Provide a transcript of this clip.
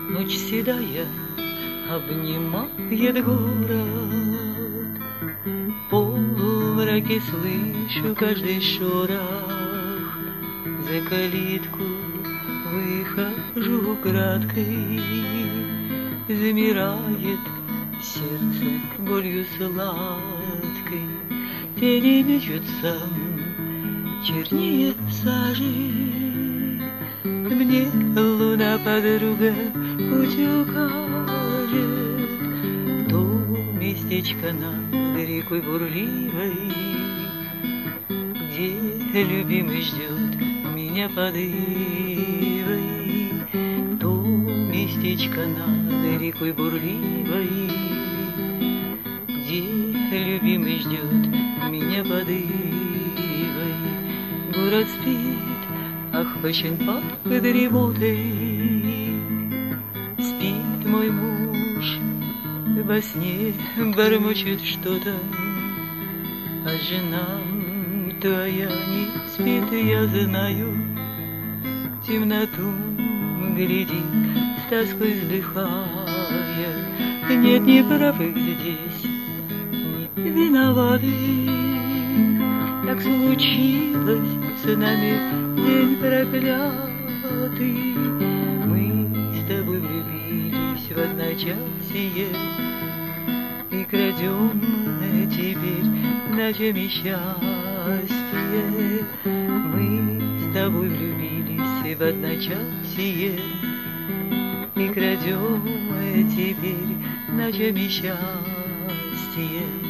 Ночь седая обнимает город, в полумраке слышу каждый шорох. За калитку выхожу украдкой, замирает сердце болью сладкой. Тени мечутся чернее сажи, мне луна подруга путь укажет. То местечко над рекой бурливой, где любимый ждет меня под ивой. То местечко над рекой бурливой, где любимый ждет меня под ивой. Город спит, охвачен под дремотой, спит мой муж, во сне бормочет что-то, а жена твоя не спит, я знаю. Темноту глядит, с тоской вздыхая. Нет ни правых здесь, ни виноватых. Так случилось с нами день проклятый. Мы с тобой влюбились в одночасье и крадем теперь ночами счастье. Мы с тобой влюбились в одночасье и крадем теперь ночами счастье.